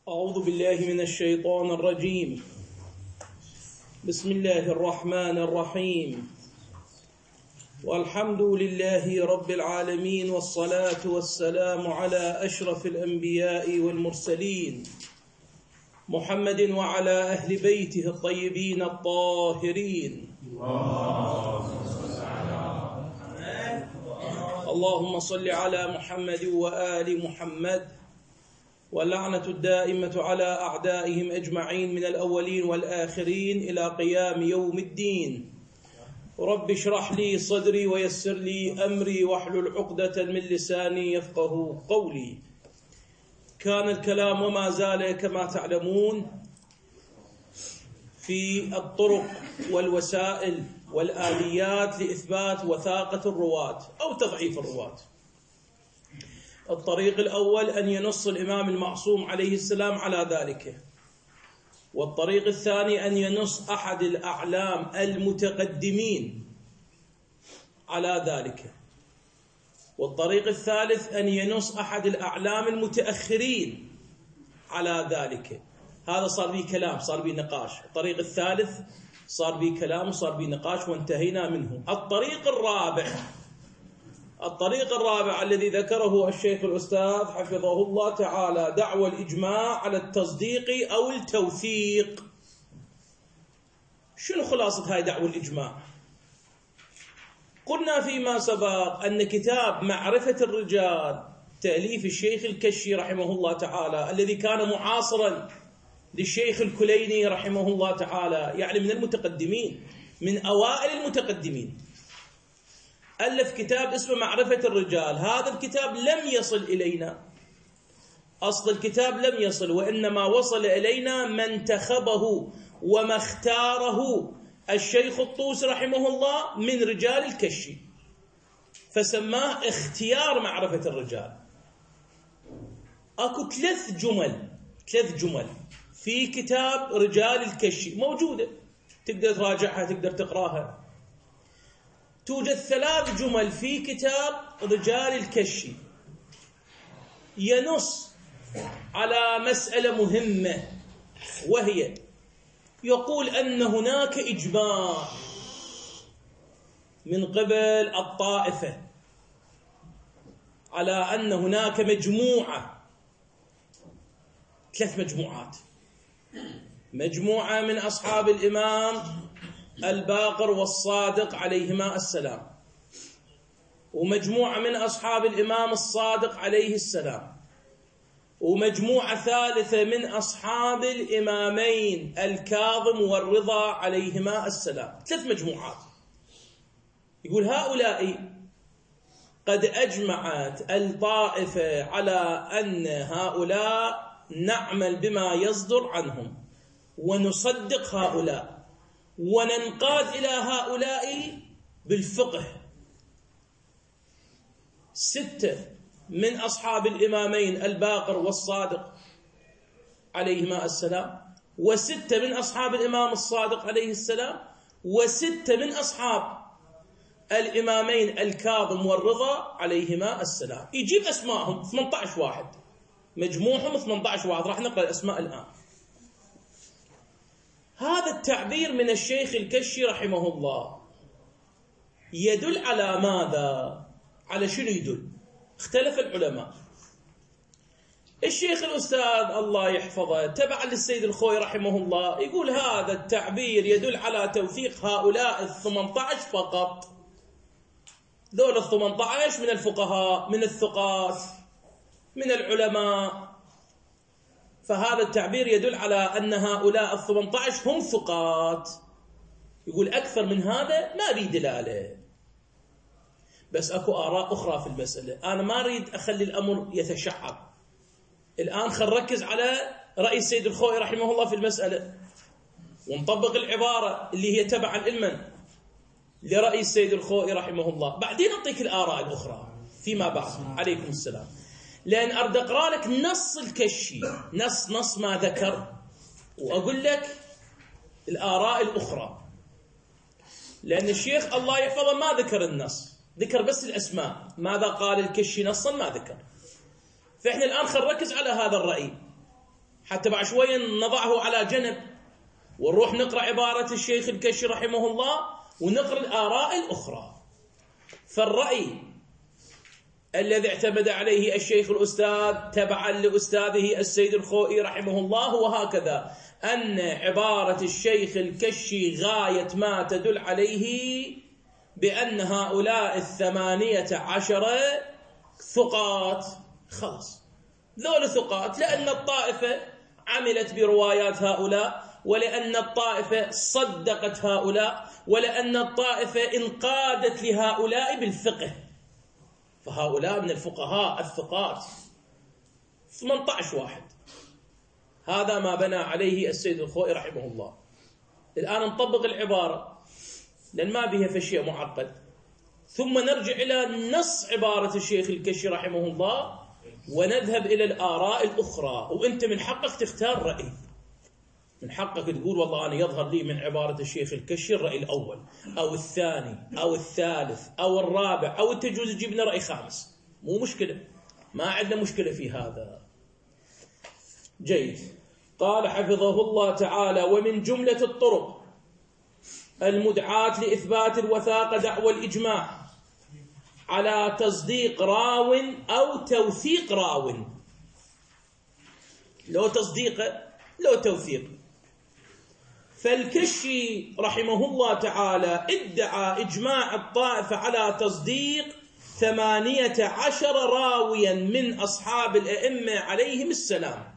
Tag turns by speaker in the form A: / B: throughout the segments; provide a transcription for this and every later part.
A: أعوذ بالله من الشيطان الرجيم. بسم الله الرحمن الرحيم. والحمد لله رب العالمين، والصلاة والسلام على أشرف الأنبياء والمرسلين محمد وعلى أهل بيته الطيبين الطاهرين. اللهم صل على محمد وآل محمد، واللعنة الدائمة على أعدائهم أجمعين من الأولين والآخرين إلى قيام يوم الدين. رب اشرح لي صدري ويسر لي أمري واحلل عقدة من لساني يفقه قولي. كان الكلام وما زال كما تعلمون في الطرق والوسائل والآليات لإثبات وثاقة الرواة أو تضعيف الرواة. الطريق الأول أن ينص الإمام المعصوم عليه السلام على ذلك، والطريق الثاني أن ينص أحد الأعلام المتقدمين على ذلك، والطريق الثالث أن ينص أحد الأعلام المتأخرين على ذلك. هذا صار به كلام، صار به نقاش. الطريق الثالث صار به كلام وصار به نقاش وانتهينا منه. الطريق الرابع الذي ذكره الشيخ الأستاذ حفظه الله تعالى دعوى الإجماع على التصديق أو التوثيق. شنو خلاصة هاي دعوى الإجماع؟ قلنا فيما سبق أن كتاب معرفة الرجال تأليف الشيخ الكشي رحمه الله تعالى، الذي كان معاصرا للشيخ الكليني رحمه الله تعالى، يعني من المتقدمين، من أوائل المتقدمين، ألف كتاب اسمه معرفة الرجال. هذا الكتاب لم يصل إلينا، أصل الكتاب لم يصل، وإنما وصل إلينا ما انتخبه وما اختاره الشيخ الطوسي رحمه الله من رجال الكشي، فسماه اختيار معرفة الرجال. أكو ثلاث جمل في كتاب رجال الكشي موجودة، تقدر تراجعها، تقدر تقراها. توجد 3 جمل في كتاب رجال الكشي ينص على مسألة مهمة، وهي يقول أن هناك إجماع من قبل الطائفة على أن هناك مجموعة، 3 مجموعات: مجموعة من أصحاب الإمام الباقر والصادق عليهما السلام، ومجموعة من أصحاب الإمام الصادق عليه السلام، ومجموعة ثالثة من أصحاب الإمامين الكاظم والرضا عليهما السلام. 3 مجموعات. يقول هؤلاء قد أجمعت الطائفة على أن هؤلاء نعمل بما يصدر عنهم ونصدق هؤلاء وننقاد إلى هؤلاء بالفقه. 6 من أصحاب الإمامين الباقر والصادق عليهما السلام، و6 من أصحاب الإمام الصادق عليه السلام، و6 من أصحاب الإمامين الكاظم والرضا عليهما السلام. يجيب أسمائهم 18 واحد، مجموعهم 18 واحد. راح نقرأ الأسماء الآن. هذا التعبير من الشيخ الكشي رحمه الله يدل على ماذا؟ على شنو يدل؟ اختلف العلماء. الشيخ الأستاذ الله يحفظه تبع للسيد الخوي رحمه الله يقول هذا التعبير يدل على توثيق هؤلاء 18 فقط. ذول 18 من الفقهاء، من الثقات، من العلماء، فهذا التعبير يدل على أن هؤلاء 18 هم ثقات. يقول أكثر من هذا ما بي دلالة. بس أكو آراء أخرى في المسألة، أنا ما أريد أخلي الأمر يتشعب. الآن خل نركز على رأي السيد الخوئي رحمه الله في المسألة، ونطبق العبارة اللي هي تبعا علما لرأي السيد الخوئي رحمه الله. بعدين أعطيك الآراء الأخرى فيما بعد. عليكم السلام. لأن أريد أقرأ لك نص الكشي، نص ما ذكر، وأقول لك الآراء الأخرى. لأن الشيخ الله يحفظه ما ذكر النص، ذكر بس الأسماء. ماذا قال الكشي نصا ما ذكر. فإحنا الآن خل نركز على هذا الرأي. حتى بعد شوية نضعه على جنب ونروح نقرأ عبارة الشيخ الكشي رحمه الله ونقرأ الآراء الأخرى. فالرأي الذي اعتمد عليه الشيخ الأستاذ تبعا لأستاذه السيد الخوئي رحمه الله هو هكذا: أن عبارة الشيخ الكشي غاية ما تدل عليه بأن هؤلاء 18 ثقات. خلاص، ذول ثقات لأن الطائفة عملت بروايات هؤلاء، ولأن الطائفة صدقت هؤلاء، ولأن الطائفة انقادت لهؤلاء بالفقه. فهؤلاء من الفقهاء الثقات 18 واحد. هذا ما بنى عليه السيد الخوئي رحمه الله. الآن نطبق العبارة لأن ما بها فشيء معقد، ثم نرجع إلى نص عبارة الشيخ الكشي رحمه الله ونذهب إلى الآراء الأخرى. وأنت من حقك تختار رأي، من حقك تقول والله أنا يظهر لي من عبارة الشيخ الكشي الرأي الأول أو الثاني أو الثالث أو الرابع، أو تجوز تجيب لنا رأي خامس، مو مشكلة، ما عندنا مشكلة في هذا. جيد. قال حفظه الله تعالى: ومن جملة الطرق المدعاة لإثبات الوثاقة دعوى الإجماع على تصديق راو أو توثيق راو. لو تصديق لو توثيق. فالكشي رحمه الله تعالى ادعى إجماع الطائفة على تصديق 18 راويا من أصحاب الأئمة عليهم السلام،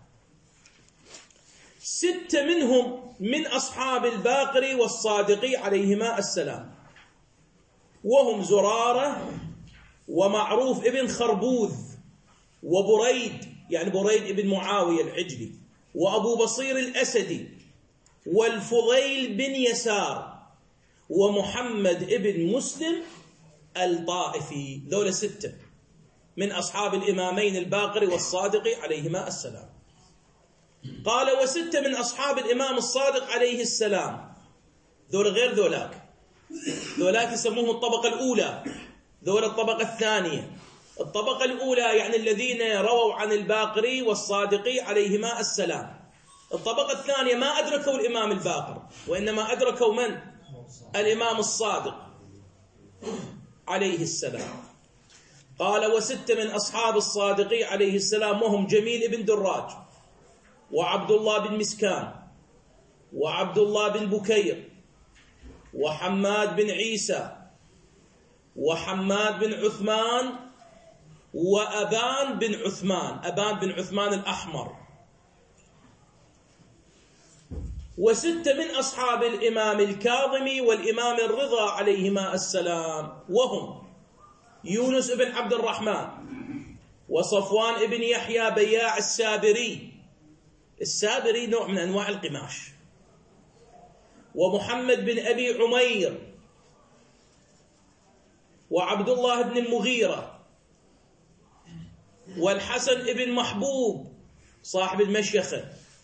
A: 6 منهم من أصحاب الباقري والصادقي عليهما السلام، وهم زرارة ومعروف ابن خربوذ وبريد، يعني بريد ابن معاوية العجلي، وأبو بصير الأسدي، والفضيل بن يسار، ومحمد ابن مسلم الطائفي. ذولا 6 من أصحاب الإمامين الباقري والصادقي عليهما السلام. قال: و6 من أصحاب الإمام الصادق عليه السلام. ذولا غير ذولاك، ذولاك يسموهم الطبقة الأولى، ذولا الطبقة الثانية. الطبقة الأولى يعني الذين رووا عن الباقري والصادقي عليهما السلام. الطبقة الثانية ما أدركوا الإمام الباقر، وإنما أدركوا من؟ الإمام الصادق عليه السلام. قال: و6 من أصحاب الصادقي عليه السلام، وهم جميل بن دراج، وعبد الله بن مسكان، وعبد الله بن بكير، وحماد بن عيسى، وحماد بن عثمان، وأبان بن عثمان، أبان بن عثمان الأحمر. و6 من أصحاب الإمام الكاظمي والإمام الرضا عليهما السلام، وهم يونس بن عبد الرحمن، وصفوان بن يحيى بياع السابري. السابري نوع من أنواع القماش. ومحمد بن أبي عمير، وعبد الله بن المغيرة، والحسن بن محبوب صاحب المشيخة،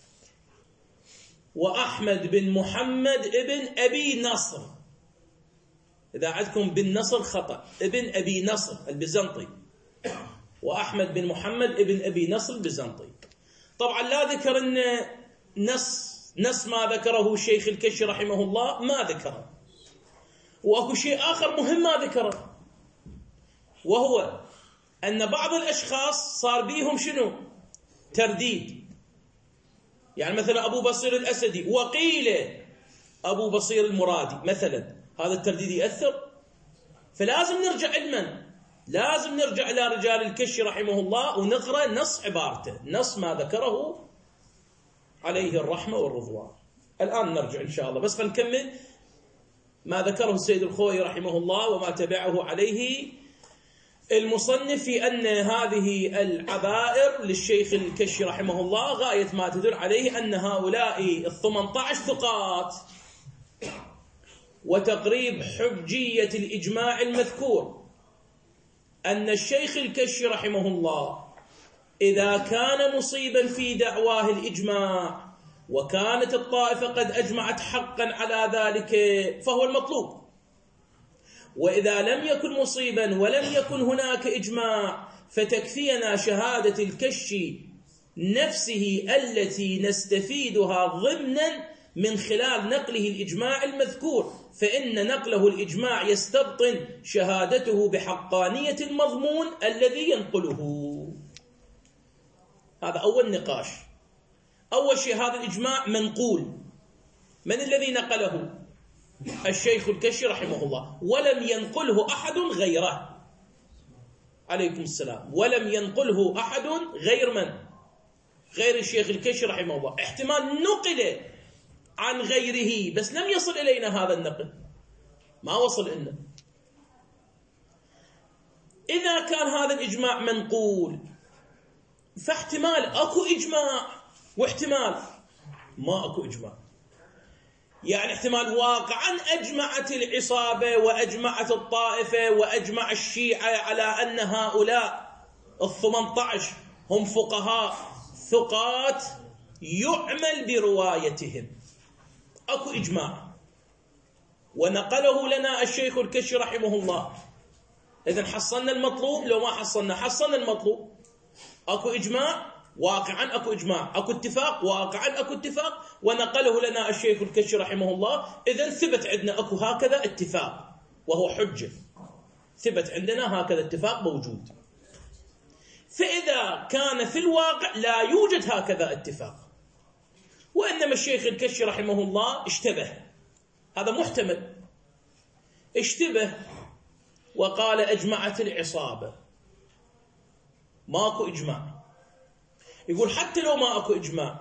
A: وأحمد بن محمد ابن أبي نصر. إذا عندكم بن نصر خطأ، ابن أبي نصر البيزنطي، وأحمد بن محمد ابن أبي نصر البيزنطي. طبعا لا ذكر أن نص ما ذكره الشيخ الكشي رحمه الله ما ذكره، وأكو شيء آخر مهم ما ذكره، وهو أن بعض الأشخاص صار بيهم شنو؟ ترديد. يعني مثلا أبو بصير الأسدي وقيل أبو بصير المرادي مثلا، هذا الترديد يأثر. فلازم نرجع علما، لازم نرجع إلى رجال الكشي رحمه الله ونقرأ نص عبارته، نص ما ذكره عليه الرحمة والرضوان. الآن نرجع إن شاء الله، بس خلينا نكمل ما ذكره السيد الخوئي رحمه الله وما تبعه عليه المصنف في أن هذه العبائر للشيخ الكشي رحمه الله غاية ما تدل عليه أن هؤلاء 18 ثقات. وتقريب حجية الإجماع المذكور أن الشيخ الكشي رحمه الله إذا كان مصيبا في دعواه الإجماع وكانت الطائفة قد أجمعت حقا على ذلك فهو المطلوب، وإذا لم يكن مصيبا ولم يكن هناك إجماع فتكفينا شهادة الكشي نفسه التي نستفيدها ضمنا من خلال نقله الإجماع المذكور، فإن نقله الإجماع يستبطن شهادته بحقانية المضمون الذي ينقله. هذا أول نقاش. أول شيء هذا الإجماع منقول، من الذي نقله؟ الشيخ الكشي رحمه الله، ولم ينقله أحد غيره. عليكم السلام. ولم ينقله أحد غير من؟ غير الشيخ الكشي رحمه الله. احتمال نقل عن غيره بس لم يصل إلينا هذا النقل، ما وصل لنا. إذا كان هذا الإجماع منقول فاحتمال أكو إجماع، واحتمال ما أكو إجماع. يعني احتمال واقعا أجمعت العصابة وأجمعت الطائفة وأجمع الشيعة على أن هؤلاء 18 هم فقهاء ثقات يعمل بروايتهم، أكو إجماع ونقله لنا الشيخ الكشي رحمه الله. إذن حصلنا المطلوب، لو ما حصلنا المطلوب. أكو إجماع واقعا، أكو إجماع، أكو اتفاق واقعا، أكو اتفاق، ونقله لنا الشيخ الكشي رحمه الله. إذن ثبت عندنا أكو هكذا اتفاق وهو حجة، ثبت عندنا هكذا اتفاق موجود. فإذا كان في الواقع لا يوجد هكذا اتفاق، وإنما الشيخ الكشي رحمه الله اشتبه، هذا محتمل، اشتبه وقال أجمعت العصابة، ماكو إجماع. يقول حتى لو ما أكو إجماع،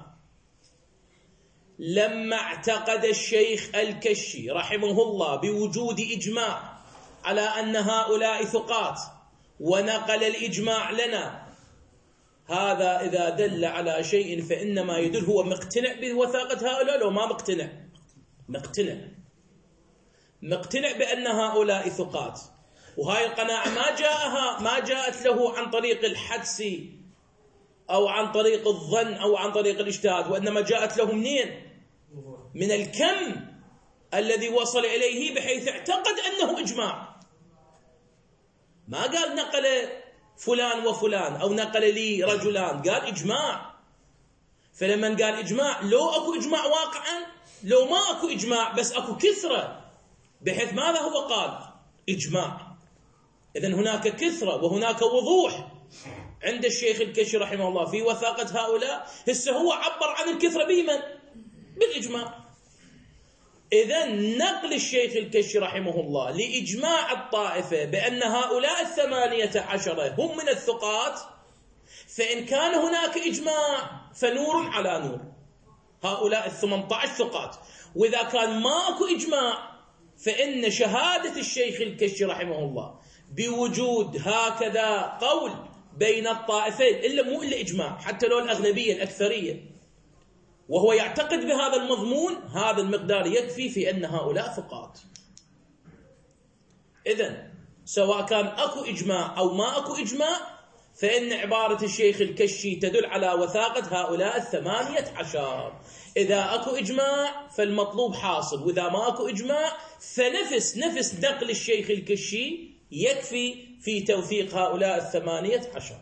A: لما اعتقد الشيخ الكشي رحمه الله بوجود إجماع على أن هؤلاء ثقات ونقل الإجماع لنا، هذا إذا دل على شيء فإنما يدل، هو مقتنع بوثاقة هؤلاء لو ما مقتنع؟ مقتنع بأن هؤلاء ثقات. وهاي القناعة ما جاءت له عن طريق الحدس أو عن طريق الظن أو عن طريق الاجتهاد، وإنما جاءت له منين؟ من الكم الذي وصل إليه بحيث اعتقد أنه إجماع. ما قال نقل فلان وفلان أو نقل لي رجلان، قال إجماع. فلما قال إجماع، لو أكو إجماع واقعا، لو ما أكو إجماع بس أكو كثرة، بحيث ماذا هو قال؟ إجماع. إذن هناك كثرة وهناك وضوح عند الشيخ الكشي رحمه الله في وثاقة هؤلاء. هسه هو عبر عن الكثرة بمن؟ بالإجماع. إذن نقل الشيخ الكشي رحمه الله لإجماع الطائفة بأن هؤلاء 18 هم من الثقات، فإن كان هناك إجماع فنور على نور، هؤلاء 18 ثقات. وإذا كان ماكو إجماع فإن شهادة الشيخ الكشي رحمه الله بوجود هكذا قول بين الطائفين، إلا مو إلا إجماع، حتى لو الأغلبية الأكثرية، وهو يعتقد بهذا المضمون، هذا المقدار يكفي في أن هؤلاء ثقات. إذن سواء كان أكو إجماع أو ما أكو إجماع، فإن عبارة الشيخ الكشي تدل على وثاقة هؤلاء 18. إذا أكو إجماع فالمطلوب حاصل، وإذا ما أكو إجماع فنفس نقل الشيخ الكشي يكفي في توثيق هؤلاء 18.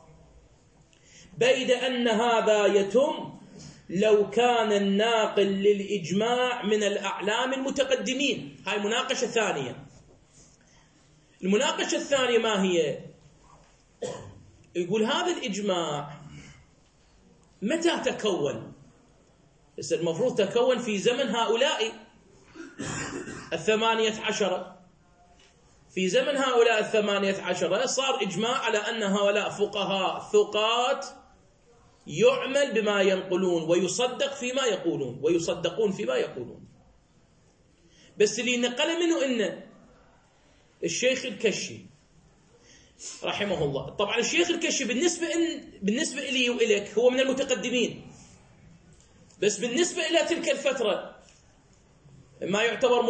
A: بيد أن هذا يتم لو كان الناقل للإجماع من الأعلام المتقدمين. هاي مناقشة ثانية. المناقشة الثانية ما هي؟ يقول هذا الإجماع متى تكون؟ بس المفروض تكون في زمن هؤلاء 18. في زمن هؤلاء 18 صار إجماع على أن هؤلاء فقهاء ثقات يعمل بما ينقلون ويصدق فيما يقولون ويصدقون فيما يقولون. بس اللي نقل منه إن الشيخ الكشي رحمه الله، طبعا الشيخ الكشي بالنسبة إلي وإليك هو من المتقدمين، بس بالنسبة إلى تلك الفترة ما يعتبر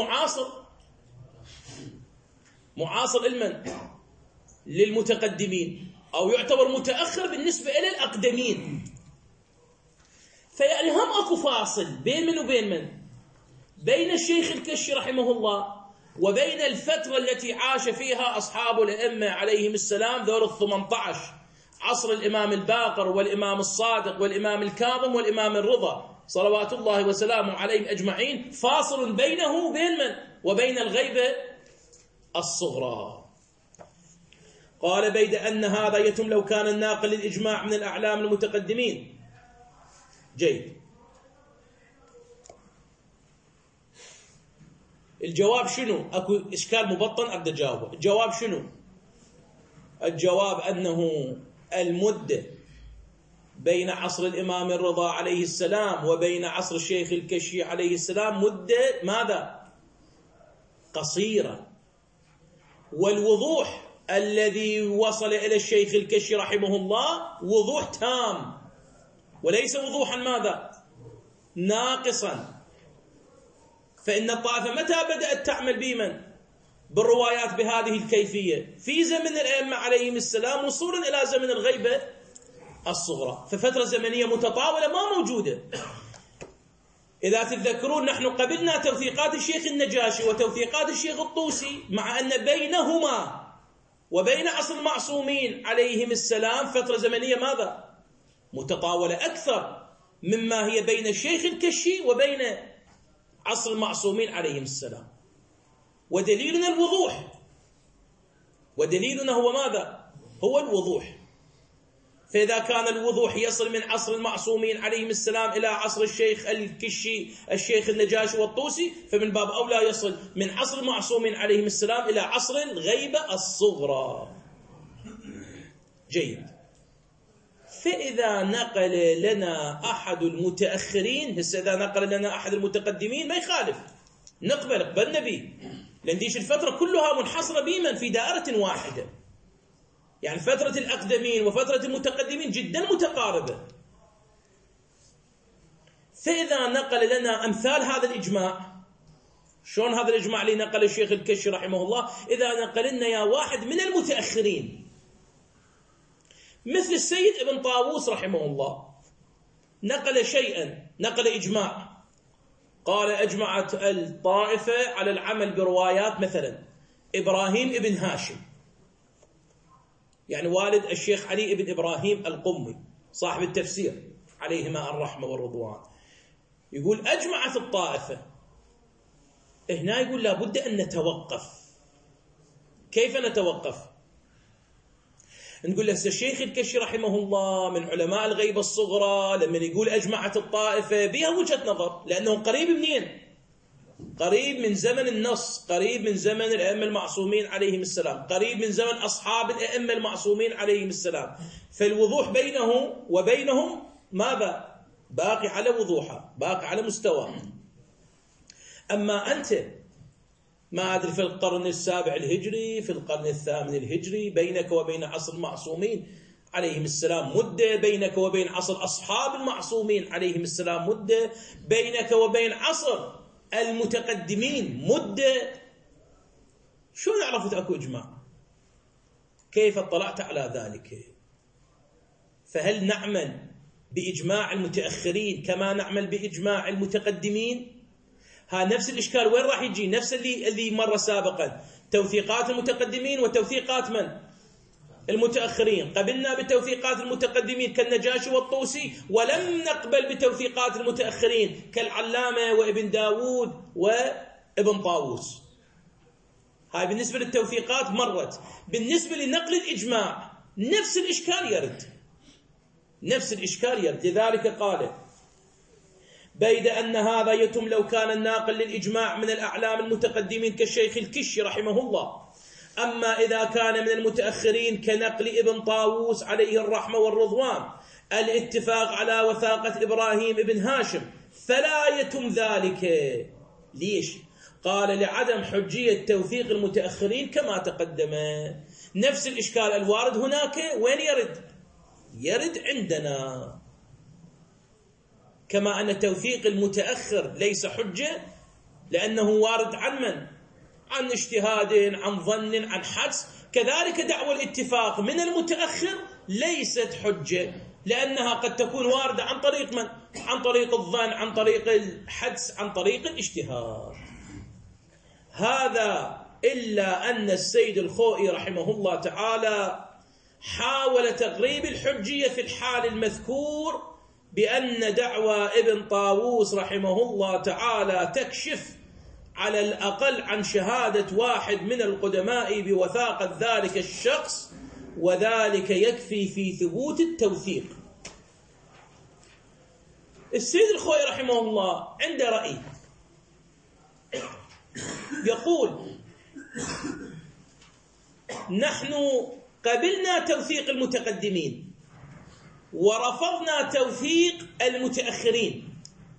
A: معاصر علما للمتقدمين، أو يعتبر متأخر بالنسبة إلى الأقدمين. فيعني هم أكو فاصل بين من وبين من؟ بين الشيخ الكشي رحمه الله وبين الفترة التي عاش فيها أصحاب الأئمة عليهم السلام ذول 18، عصر الإمام الباقر والإمام الصادق والإمام الكاظم والإمام الرضا صلوات الله وسلامه عليهم أجمعين فاصل بينه وبين من؟ وبين الغيبة الصغرى. قال بيد أن هذا يتم لو كان الناقل للإجماع من الأعلام المتقدمين. جيد. الجواب شنو؟ أكو إشكال مبطن أبدأ أجاوبه. الجواب شنو؟ الجواب أنه المدة بين عصر الإمام الرضا عليه السلام وبين عصر الشيخ الكشي عليه السلام مدة ماذا؟ قصيرة. والوضوح الذي وصل إلى الشيخ الكشي رحمه الله وضوح تام، وليس وضوحا ماذا؟ ناقصا. فإن الطائفة متى بدأت تعمل بمن؟ بالروايات بهذه الكيفية في زمن الأئمة عليهم السلام وصولا إلى زمن الغيبة الصغرى، ففترة زمنية متطاولة ما موجودة. إذا تتذكرون نحن قبلنا توثيقات الشيخ النجاشي وتوثيقات الشيخ الطوسي، مع أن بينهما وبين عصر المعصومين عليهم السلام فترة زمنية ماذا؟ متطاولة أكثر مما هي بين الشيخ الكشي وبين عصر المعصومين عليهم السلام. ودليلنا الوضوح، ودليلنا هو ماذا؟ هو الوضوح. فإذا كان الوضوح يصل من عصر المعصومين عليهم السلام إلى عصر الشيخ الكشي الشيخ النجاشي والطوسي، فمن باب أولى يصل من عصر المعصومين عليهم السلام إلى عصر الغيبة الصغرى. جيد. فإذا نقل لنا أحد المتأخرين، هسه إذا نقل لنا أحد المتقدمين ما يخالف نقبل به، لأن ديش الفترة كلها منحصرة بمن؟ في دائرة واحدة. يعني فترة الأقدمين وفترة المتقدمين جدا متقاربة. فإذا نقل لنا أمثال هذا الإجماع، شلون هذا الإجماع اللي نقل الشيخ الكشي رحمه الله؟ إذا نقل لنا يا واحد من المتأخرين مثل السيد ابن طاووس رحمه الله، نقل شيئا، نقل إجماع، قال أجمعت الطائفة على العمل بروايات مثلا إبراهيم ابن هاشم، يعني والد الشيخ علي ابن إبراهيم القمي صاحب التفسير عليهما الرحمة والرضوان، يقول أجمعت الطائفة. هنا يقول لابد أن نتوقف. كيف نتوقف؟ نقول له الشيخ الكشي رحمه الله من علماء الغيبة الصغرى، لما يقول أجمعت الطائفة بها وجهة نظر، لأنه قريب منين؟ قريب من زمن النص، قريب من زمن الأئمة المعصومين عليهم السلام، قريب من زمن أصحاب الأئمة المعصومين عليهم السلام، فالوضوح بينه وبينهم ماذا؟ باقي على وضوحه، باقي على مستوى. أما أنت ما أدري في القرن السابع الهجري، في القرن الثامن الهجري، بينك وبين عصر المعصومين عليهم السلام مدة، بينك وبين عصر أصحاب المعصومين عليهم السلام مدة، بينك وبين عصر المتقدمين مدة، شو عرفت أكو إجماع؟ كيف اطلعت على ذلك؟ فهل نعمل بإجماع المتأخرين كما نعمل بإجماع المتقدمين؟ ها نفس الإشكال وين راح يجي؟ نفس اللي مر سابقا، توثيقات المتقدمين وتوثيقات من؟ المتأخرين. قبلنا بتوثيقات المتقدمين كالنجاشي والطوسي، ولم نقبل بتوثيقات المتأخرين كالعلامة وابن داود وابن طاووس. هاي بالنسبة للتوثيقات مرت. بالنسبة لنقل الإجماع نفس الإشكال يرد، نفس الإشكال يرد. لذلك قال بيد أن هذا يتم لو كان الناقل للإجماع من الأعلام المتقدمين كالشيخ الكشي رحمه الله. أما إذا كان من المتأخرين كنقل ابن طاووس عليه الرحمة والرضوان الاتفاق على وثاقة إبراهيم ابن هاشم فلا يتم ذلك. ليش؟ قال لعدم حجية توثيق المتأخرين كما تقدم. نفس الإشكال الوارد هناك وين يرد؟ يرد عندنا. كما أن توثيق المتأخر ليس حجة لأنه وارد عن من؟ عن اجتهاد، عن ظن، عن حدس، كذلك دعوى الاتفاق من المتأخر ليست حجة لأنها قد تكون واردة عن طريق من؟ عن طريق الظن، عن طريق الحدس، عن طريق الاجتهاد. هذا إلا أن السيد الخوئي رحمه الله تعالى حاول تقريب الحجية في الحال المذكور بأن دعوى ابن طاووس رحمه الله تعالى تكشف على الأقل عن شهادة واحد من القدماء بوثاقة ذلك الشخص، وذلك يكفي في ثبوت التوثيق. السيد الخوئي رحمه الله عنده رأي، يقول: نحن قبلنا توثيق المتقدمين ورفضنا توثيق المتأخرين،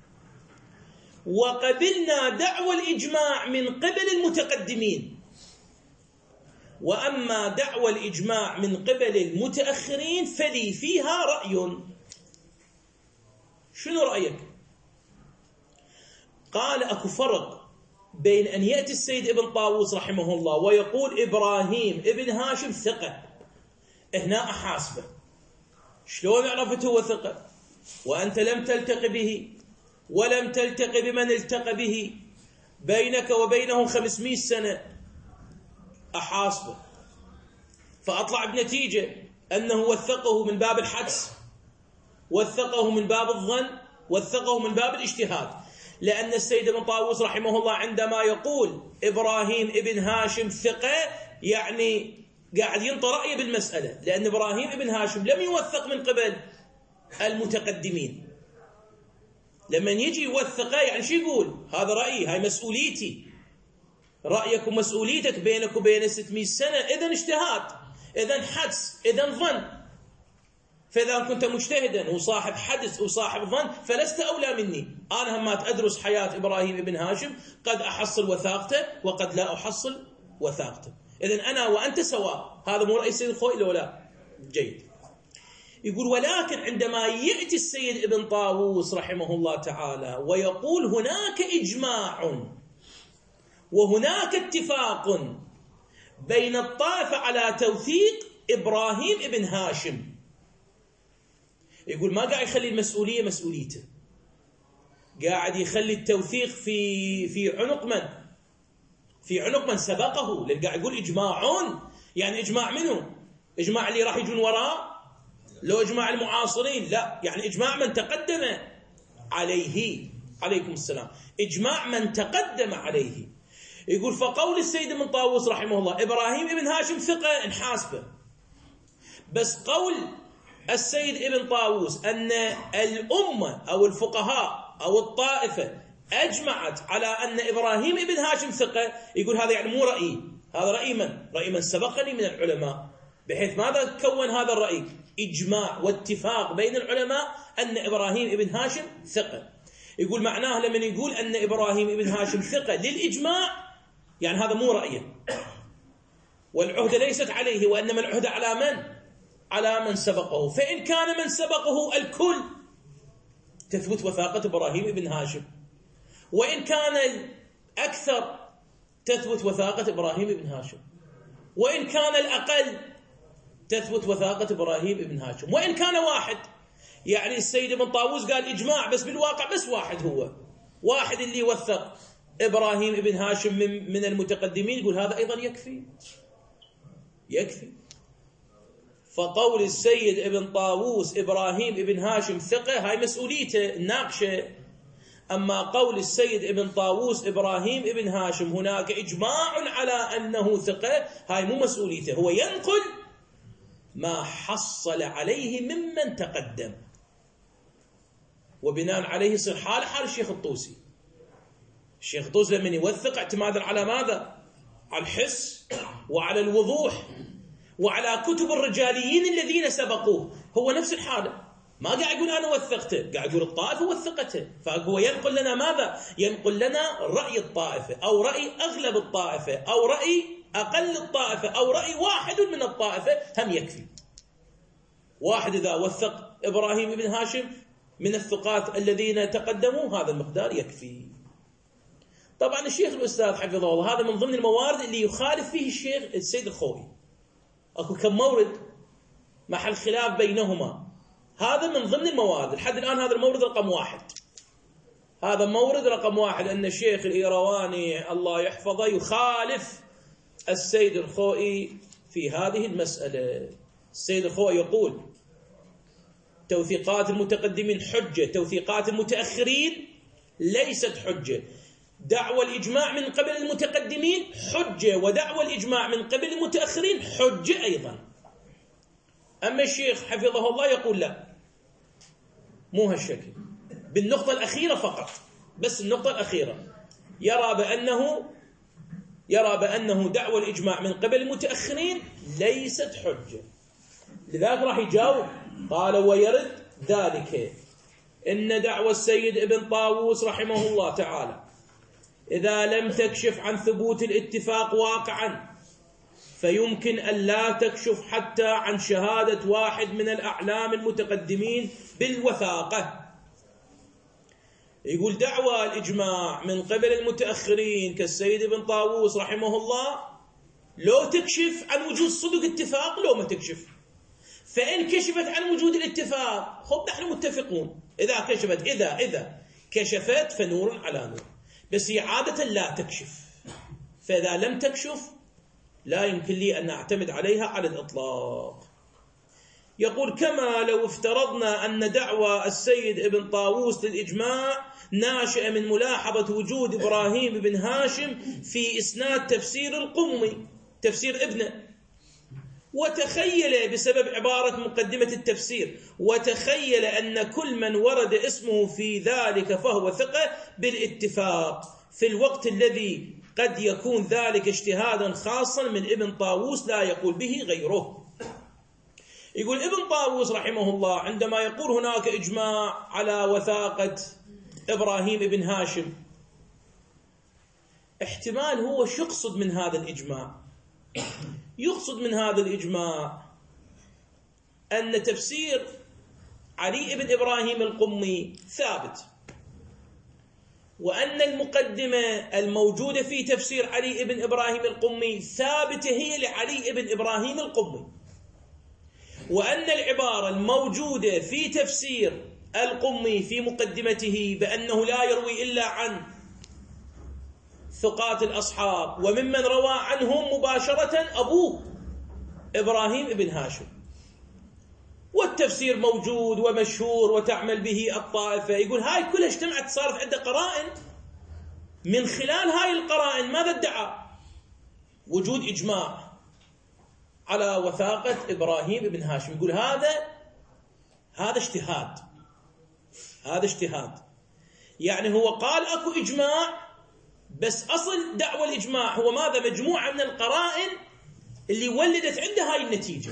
A: وقبلنا دعوى الإجماع من قبل المتقدمين، وأما دعوى الإجماع من قبل المتأخرين فلي فيها رأي. شنو رأيك؟ قال: أكو فرق بين أن يأتي السيد ابن طاووس رحمه الله ويقول إبراهيم ابن هاشم ثقة، هنا أحاسبه، شلون عرفت هو ثقة وأنت لم تلتقي به ولم تلتقي بمن التقى به، بينك وبينه 500 سنة، أحاسبه، فأطلع بنتيجة أنه وثقه من باب الحدس، وثقه من باب الظن، وثقه من باب الاجتهاد. لأن السيد ابن طاووس رحمه الله عندما يقول إبراهيم ابن هاشم ثقة يعني قاعد ينطى رأيه بالمسألة، لأن إبراهيم ابن هاشم لم يوثق من قبل المتقدمين. لما يجي يوثقه يعني شو يقول؟ هذا رأيي، هاي مسؤوليتي، رأيك ومسؤوليتك بينك وبين 600 سنة، إذن اجتهاد، إذن حدس، إذن ظن. فإذا كنت مجتهدا وصاحب حدث وصاحب ظن فلست أولى مني. أنا همات أدرس حياة إبراهيم ابن هاشم، قد أحصل وثاقته وقد لا أحصل وثاقته، إذن أنا وأنت سواء. هذا مو رأي السيد الخوئي لو لا؟ جيد. يقول: ولكن عندما يأتي السيد ابن طاووس رحمه الله تعالى ويقول هناك إجماع وهناك اتفاق بين الطائفة على توثيق إبراهيم ابن هاشم، يقول ما قاعد يخلي المسؤولية مسؤوليته، قاعد يخلي التوثيق في عنق من؟ في عنق من سبقه. لأن قاعد يقول إجماع، يعني إجماع منه؟ إجماع اللي راح يجون وراء؟ لو إجماع المعاصرين؟ لا، يعني إجماع من تقدم عليه. عليكم السلام. إجماع من تقدم عليه. يقول: فقول السيد ابن طاووس رحمه الله إبراهيم ابن هاشم ثقة نحاسبه، بس قول السيد ابن طاووس أن الأمة أو الفقهاء أو الطائفة أجمعت على أن إبراهيم ابن هاشم ثقة، يقول هذا يعني مو رأيي، هذا رأي من؟ رأي من سبقني من العلماء. بحيث ماذا كون هذا الرأي؟ إجماع واتفاق بين العلماء أن إبراهيم ابن هاشم ثقة. يقول معناه لمن يقول أن إبراهيم ابن هاشم ثقة للإجماع يعني هذا مو رأيه، والعهدة ليست عليه، وإنما العهدة على من؟ على من سبقه. فإن كان من سبقه الكل تثبت وثاقة إبراهيم ابن هاشم، وإن كان أكثر تثبت وثاقة إبراهيم ابن هاشم، وإن كان الأقل تثبت وثاقة إبراهيم ابن هاشم، وإن كان واحد. يعني السيد ابن طاووس قال إجماع، بس بالواقع بس واحد، هو واحد اللي وثق إبراهيم ابن هاشم من المتقدمين، يقول هذا أيضا يكفي. فقول السيد ابن طاووس إبراهيم ابن هاشم ثقة هاي مسؤوليته الناقشة. أما قول السيد ابن طاووس إبراهيم ابن هاشم هناك إجماع على أنه ثقة، هاي مو مسؤوليته، هو ينقل ما حصل عليه ممن تقدم، وبناء عليه يصير حال الشيخ الطوسي. الشيخ الطوسي لمن يوثق اعتمادا على ماذا؟ على الحس وعلى الوضوح وعلى كتب الرجاليين الذين سبقوه. هو نفس الحالة، ما قاعد يقول أنا وثقته، قاعد يقول الطائفة وثقته. فهو ينقل لنا ماذا؟ ينقل لنا رأي الطائفة، أو رأي أغلب الطائفة، أو رأي أقل الطائفة، أو رأي واحد من الطائفة، هم يكفي. واحد إذا وثق إبراهيم بن هاشم من الثقات الذين تقدموا هذا المقدار يكفي. طبعا الشيخ الأستاذ حفظه الله هذا من ضمن الموارد اللي يخالف فيه الشيخ السيد الخوئي. أكو كم مورد محل خلاف بينهما، هذا من ضمن الموارد. لحد الآن هذا المورد رقم واحد، هذا مورد رقم واحد، أن الشيخ الإيرواني الله يحفظه يخالف السيد الخوئي في هذه المسألة. السيد الخوئي يقول توثيقات المتقدمين حجة، توثيقات المتأخرين ليست حجة. دعوى الإجماع من قبل المتقدمين حجة، ودعوى الإجماع من قبل المتأخرين حجة أيضا. أما الشيخ حفظه الله يقول لا، مو هالشكل، بالنقطة الأخيرة فقط، بس النقطة الأخيرة يرى بأنه دعوى الإجماع من قبل المتأخرين ليست حجة. لذلك راح يجاوب، قال ويرد ذلك إن دعوى السيد ابن طاووس رحمه الله تعالى إذا لم تكشف عن ثبوت الاتفاق واقعا فيمكن أن لا تكشف حتى عن شهادة واحد من الأعلام المتقدمين بالوثاقة. يقول دعوى الإجماع من قبل المتأخرين كالسيد ابن طاووس رحمه الله لو تكشف عن وجود صدق اتفاق لو ما تكشف، فإن كشفت عن وجود الاتفاق خب نحن متفقون، إذا كشفت فنور على نور، بس هي عادة لا تكشف، فإذا لم تكشف لا يمكن لي أن أعتمد عليها على الإطلاق. يقول كما لو افترضنا أن دعوى السيد ابن طاووس للإجماع ناشئة من ملاحظة وجود إبراهيم بن هاشم في إسناد تفسير القمي تفسير ابنه، وتخيل بسبب عبارة مقدمة التفسير وتخيل أن كل من ورد اسمه في ذلك فهو ثقة بالاتفاق، في الوقت الذي قد يكون ذلك اجتهادا خاصا من ابن طاووس لا يقول به غيره. يقول ابن طاووس رحمه الله عندما يقول هناك إجماع على وثاقة إبراهيم بن هاشم، احتمال هو شو يقصد من هذا الإجماع؟ يقصد من هذا الإجماع أن تفسير علي بن إبراهيم القمي ثابت، وأن المقدمة الموجودة في تفسير علي بن إبراهيم القمي ثابتة هي لعلي بن إبراهيم القمي، وأن العبارة الموجودة في تفسير القمي في مقدمته بأنه لا يروي إلا عن ثقات الأصحاب وممن روى عنهم مباشرة أبوه إبراهيم بن هاشم، والتفسير موجود ومشهور وتعمل به الطائفة. يقول هاي كلها اجتمعت صارت عندها قرائن، من خلال هاي القرائن ماذا ادعى؟ وجود إجماع على وثاقة إبراهيم بن هاشم. يقول هذا اجتهاد، يعني هو قال أكو إجماع، بس أصل دعوى الإجماع هو ماذا؟ مجموعة من القرائن اللي ولدت عنده هاي النتيجة،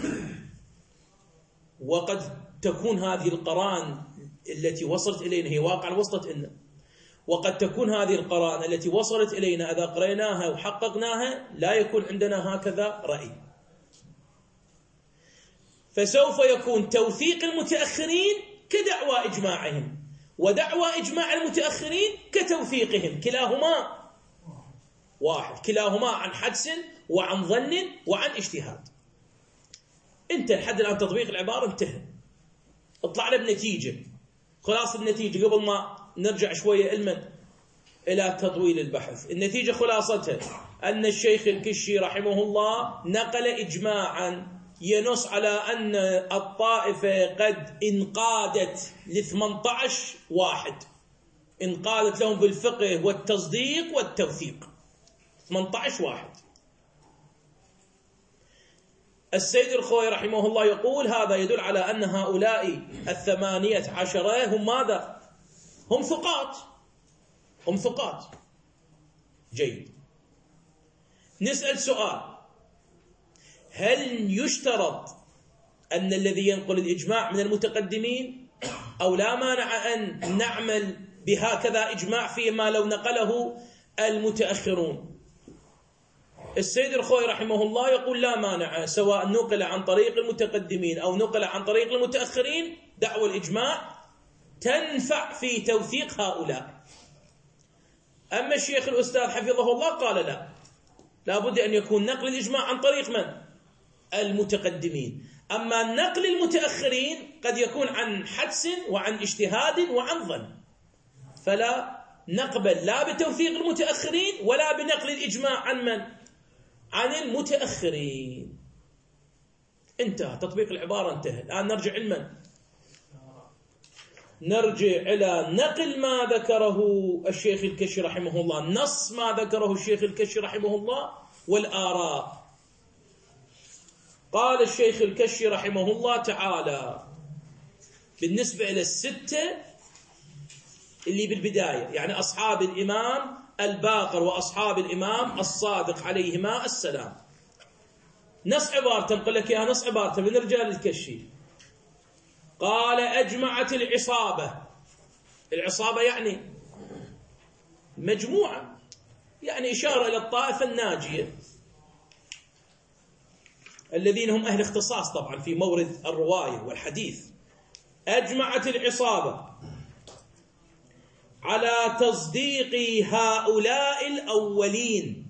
A: وقد تكون هذه القرائن التي وصلت إلينا هي واقعا وصلت إلينا، وقد تكون هذه القرائن التي وصلت إلينا إذا قريناها وحققناها لا يكون عندنا هكذا رأي، فسوف يكون توثيق المتأخرين كدعوى إجماعهم، ودعوى إجماع المتأخرين كتوثيقهم، كلاهما واحد، كلاهما عن حدس وعن ظن وعن اجتهاد. انت لحد الآن تطبيق العبارة انتهى، اطلع لنا بنتيجة، خلاص النتيجة قبل ما نرجع شوية علما إلى تطويل البحث. النتيجة خلاصتها أن الشيخ الكشي رحمه الله نقل إجماعا ينص على أن الطائفة قد انقادت ل18 واحد، انقادت لهم بالفقه والتصديق والتوثيق 18 واحد. السيد الخوئي رحمه الله يقول هذا يدل على أن هؤلاء 18 هم ماذا؟ هم ثقات. جيد. نسأل سؤال، هل يشترط أن الذي ينقل الإجماع من المتقدمين، أو لا مانع أن نعمل بهكذا إجماع فيما لو نقله المتأخرون؟ السيد الخوئي رحمه الله يقول لا مانع، سواء نقل عن طريق المتقدمين أو نقل عن طريق المتأخرين دعوى الإجماع تنفع في توثيق هؤلاء. أما الشيخ الأستاذ حفظه الله قال لا بد أن يكون نقل الإجماع عن طريق من؟ المتقدمين. أما نقل المتأخرين قد يكون عن حدس وعن اجتهاد وعن ظن، فلا نقبل لا بتوثيق المتأخرين ولا بنقل الإجماع عن من؟ عن المتأخرين. انتهى تطبيق العبارة، انتهى. الآن نرجع لمن؟ نرجع إلى نقل ما ذكره الشيخ الكشي رحمه الله، نص ما ذكره الشيخ الكشي رحمه الله، والآراء. قال الشيخ الكشي رحمه الله تعالى بالنسبة إلى الستة اللي بالبداية، يعني أصحاب الإمام الباقر وأصحاب الإمام الصادق عليهما السلام، نص عبارة نقول لك يا نص عبارة من رجال الكشي. قال: أجمعت العصابة. العصابة يعني مجموعة، يعني إشارة إلى الطائفة الناجية الذين هم أهل اختصاص طبعا في مورد الرواية والحديث. أجمعت العصابة على تصديق هؤلاء الأولين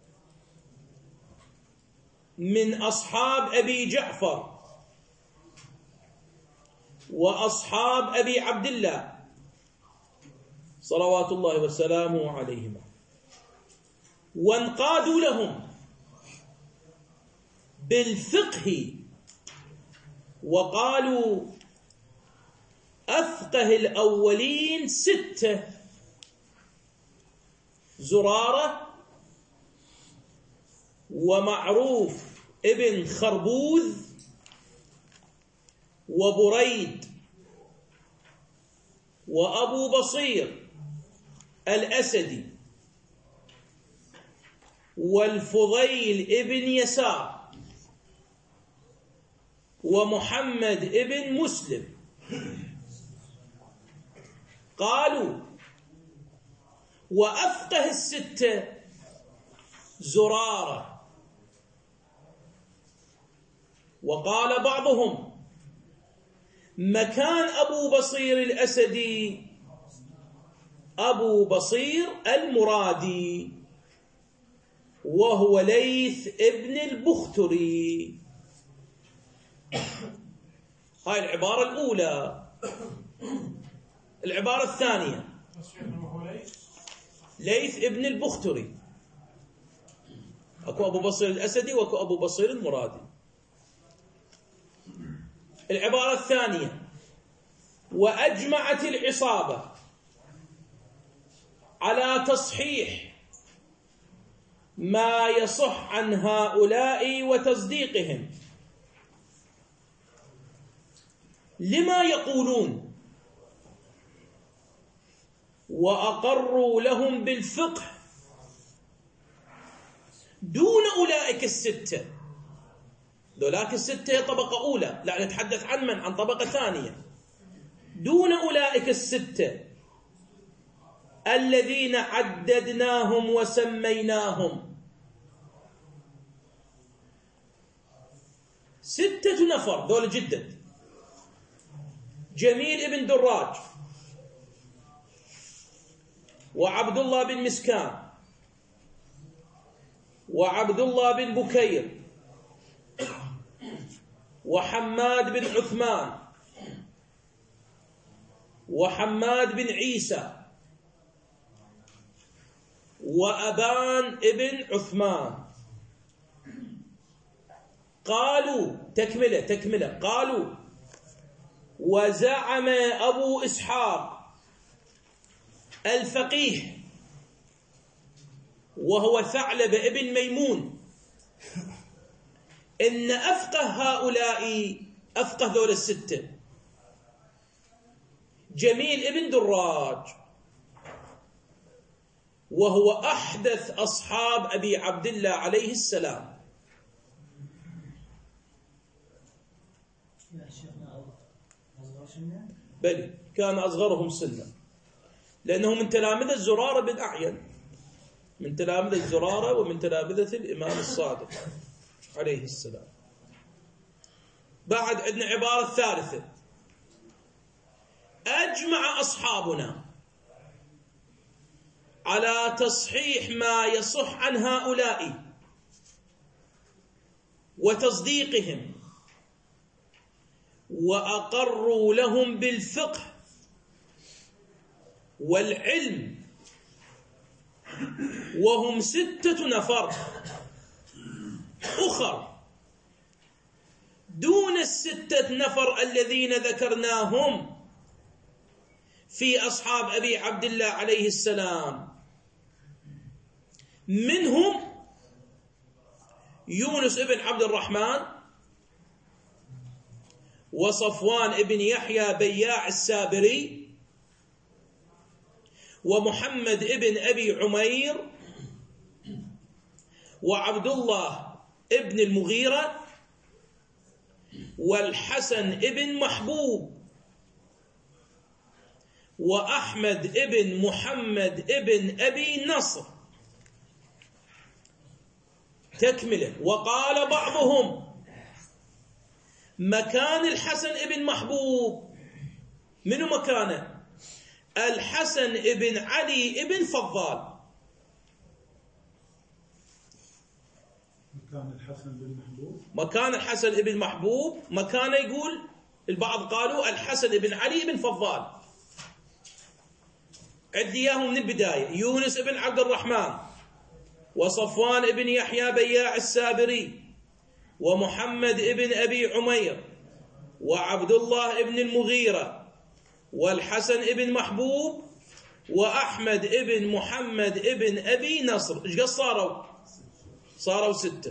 A: من أصحاب أبي جعفر وأصحاب أبي عبد الله صلوات الله وسلامه عليهما، وانقادوا لهم بالفقه، وقالوا: أفقه الأولين ستة: زرارة، ومعروف ابن خربوذ، وبريد، وأبو بصير الأسدي، والفضيل ابن يسار، ومحمد ابن مسلم. قالوا: وأفقه الستة زرارة. وقال بعضهم: مكان أبو بصير الأسدي أبو بصير المرادي، وهو ليث ابن البختري. هاي العبارة الأولى. العبارة الثانية: ليث ابن البختري. أكو أبو بصير الأسدي وأكو أبو بصير المرادي. العبارة الثانية: وأجمعت العصابة على تصحيح ما يصح عن هؤلاء وتصديقهم لما يقولون، وأقروا لهم بالفقه دون أولئك الستة. ذولاك الستة طبقة أولى، لا نتحدث عن من؟ عن طبقة ثانية. دون أولئك الستة الذين عددناهم وسميناهم، 6 نفر ذول جدد: جميل ابن دراج، وعبد الله بن مسكان، وعبد الله بن بكير، وحماد بن عثمان، وحماد بن عيسى، وأبان ابن عثمان. قالوا تكملة قالوا: وزعم أبو إسحاق الفقيه وهو ثعلب ابن ميمون إن أفقه هؤلاء، أفقه ذول الستة، جميل ابن دراج، وهو أحدث أصحاب أبي عبد الله عليه السلام. بل كان أصغرهم سنا، لأنه من تلامذة زرارة بن أعين، من تلامذة زرارة ومن تلامذة الإمام الصادق عليه السلام. بعد عندنا عبارة ثالثة: أجمع أصحابنا على تصحيح ما يصح عن هؤلاء وتصديقهم، وأقروا لهم بالفقه والعلم، وهم 6 نفر أخر دون الستة نفر الذين ذكرناهم في أصحاب أبي عبد الله عليه السلام. منهم يونس ابن عبد الرحمن، وصفوان ابن يحيى بياع السابري، ومحمد ابن أبي عمير، وعبد الله ابن المغيرة، والحسن ابن محبوب، وأحمد ابن محمد ابن أبي نصر. تكملة. وقال بعضهم مكان الحسن ابن محبوب، منو مكانه؟ الحسن ابن علي ابن فضال.
B: مكان الحسن بن محبوب،
A: مكان الحسن ابن محبوب مكانه، يقول البعض قالوا الحسن ابن علي ابن فضال. عد اياهم من البداية: يونس ابن عبد الرحمن، وصفوان ابن يحيى بياع السابري، ومحمد ابن أبي عمير، وعبد الله ابن المغيرة، والحسن ابن محبوب، وأحمد ابن محمد ابن أبي نصر. ايش قد صاروا 6.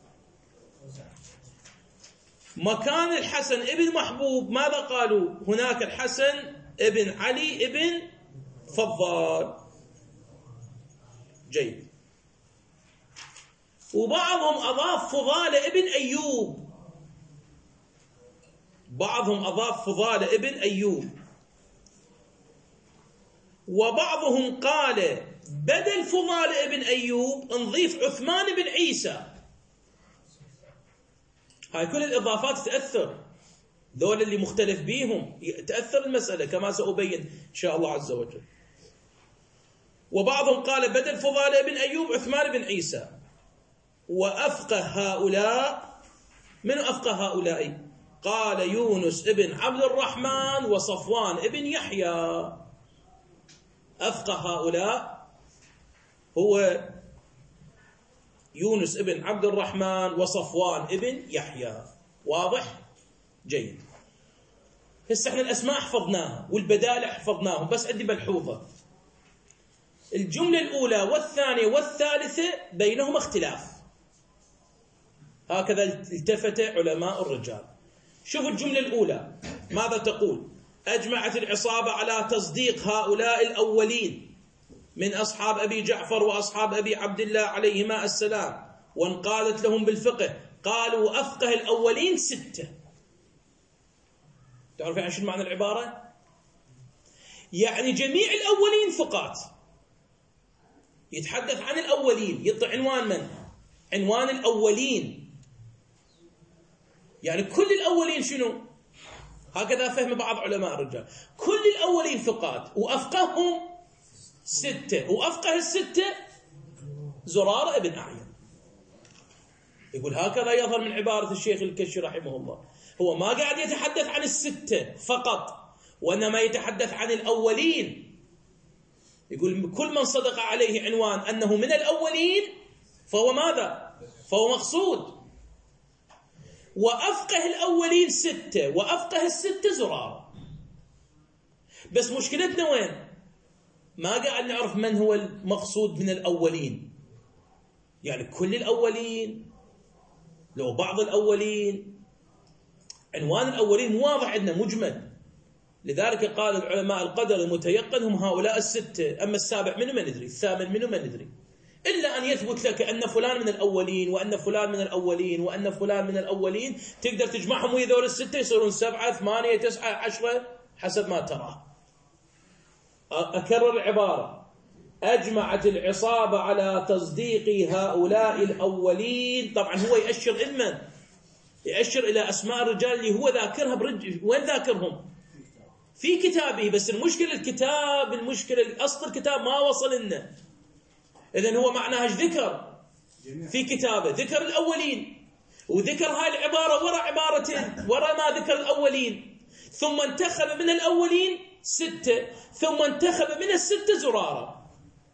A: مكان الحسن ابن محبوب ماذا قالوا؟ هناك الحسن ابن علي ابن فضال. جيد. وبعضهم أضاف فضالة ابن أيوب، بعضهم أضاف فضالة ابن أيوب، وبعضهم قال بدل فضالة ابن أيوب نضيف عثمان بن عيسى. هاي كل الإضافات تأثر، ذول اللي مختلف بيهم تأثر المسألة كما سأبين إن شاء الله عز وجل. وبعضهم قال بدل فضالة ابن أيوب عثمان بن عيسى. وأفقه هؤلاء، من أفقه هؤلاء؟ قال يونس ابن عبد الرحمن وصفوان ابن يحيى. أفقه هؤلاء هو يونس ابن عبد الرحمن وصفوان ابن يحيى. واضح؟ جيد. هسه احنا الأسماء حفظناها والبدائل حفظناهم، بس عندي ملحوظة: الجملة الأولى والثانية والثالثة بينهما اختلاف. هكذا التفت علماء الرجال. شوفوا الجملة الأولى ماذا تقول: أجمعت العصابة على تصديق هؤلاء الأولين من أصحاب أبي جعفر وأصحاب أبي عبد الله عليهما السلام، وانقادت لهم بالفقه. قالوا أفقه الأولين 6. تعرف يعني شو معنى العبارة؟ يعني جميع الأولين ثقات. يتحدث عن الأولين، يعطي عنوان من؟ عنوان الأولين، يعني كل الأولين شنو؟ هكذا فهم بعض علماء الرجال. كل الأولين ثقات، وأفقههم 6، وأفقه 6 زرارة ابن أعين. يقول هكذا يظهر من عبارة الشيخ الكشي رحمه الله. هو ما قاعد يتحدث عن 6 فقط، وإنما يتحدث عن الأولين. يقول كل من صدق عليه عنوان أنه من الأولين فهو ماذا؟ فهو مقصود. وأفقه الأولين 6، وأفقه 6 زرارة. بس مشكلتنا وين؟ ما قاعد نعرف من هو المقصود من الأولين. يعني كل الأولين، لو بعض الأولين. عنوان الأولين مو واضح عندنا، مجمل. لذلك قال العلماء القدر المتيقن هم هؤلاء 6. أما السابع منه ما ندري، الثامن منه ما ندري، إلا أن يثبت لك أن فلان من الأولين وأن فلان من الأولين وأن فلان من الأولين. تقدر تجمعهم ويا ذول 6 يصيرون 7 8 9 10 حسب ما ترى. أكرر العبارة: أجمعت العصابة على تصديق هؤلاء الأولين. طبعا هو يأشر إلمن؟ يأشر إلى أسماء الرجال اللي هو ذاكرها وين ذاكرهم؟ في كتابه. بس المشكلة الكتاب، المشكلة أصل الكتاب ما وصل لنا. إذن هو معناها ايش ذكر في كتابه؟ ذكر الأولين، وذكر هاي العبارة وراء عبارتين، وراء ما ذكر الأولين، ثم انتخب من الأولين 6، ثم انتخب من 6 زرارة.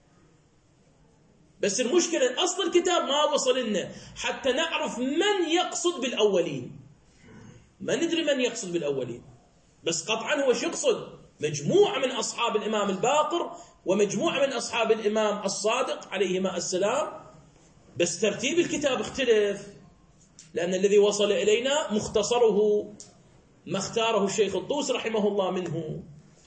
A: بس المشكلة أصل الكتاب ما وصل لنا حتى نعرف من يقصد بالأولين. ما ندري من يقصد بالأولين، بس قطعا هو شو يقصد؟ مجموعة من أصحاب الإمام الباقر ومجموعة من أصحاب الإمام الصادق عليهما السلام، بس ترتيب الكتاب اختلف، لأن الذي وصل إلينا مختصره ما اختاره الشيخ الطوسي رحمه الله منه.